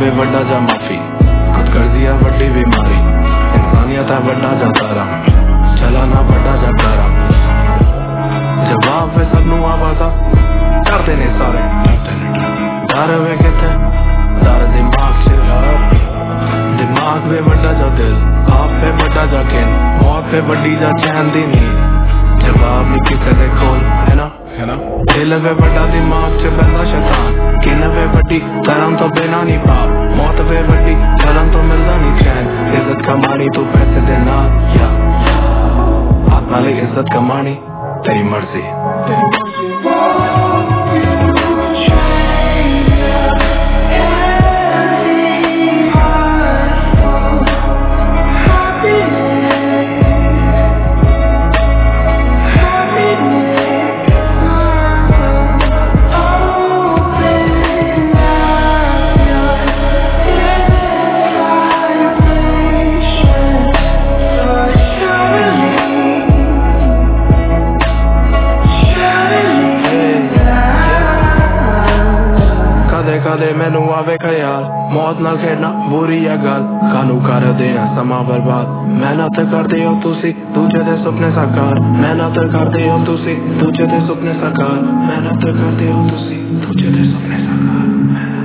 वे वड्डा जा माफी, खुद कर दिया वड्डी बीमारी, इंसानियत है वड्डा जा तारा, चलाना वड्डा जा तारा। जवाब वे सबनू आवाजा करते ने सारे, डर वे किथे डर दिमाग से, दिमाग वे वड्डा जा दिल, आप पे वड्डा जा किन, मौत पे वड्डी जा चैन दी नींद। जवाब नहीं किसे दे खोल है ना, दिल वे वड्डा दिमाग च बंदा शैतान, किन वे वड्डी करम तो बिना नहीं पाप, मौत वे वड्डी चलन तो मिलदा नहीं चैन। इज्जत कमानी तू पैसे दे नाल, या हाथ नाले इज्जत कमानी तेरी मर्जी, तेरी मर्जी। कदे मैनू आवे ख्याल, मौत नाल खेडना बुरी है गल, कानू कर देना समा बर्बाद। मेहनत करदे हो तुसी दूजे दे सुपने साकार, मेहनत करदे हो तुसी दूजे दे सुपने साकार, मेहनत करदे हो तुसी दूजे दे सुपने साकार।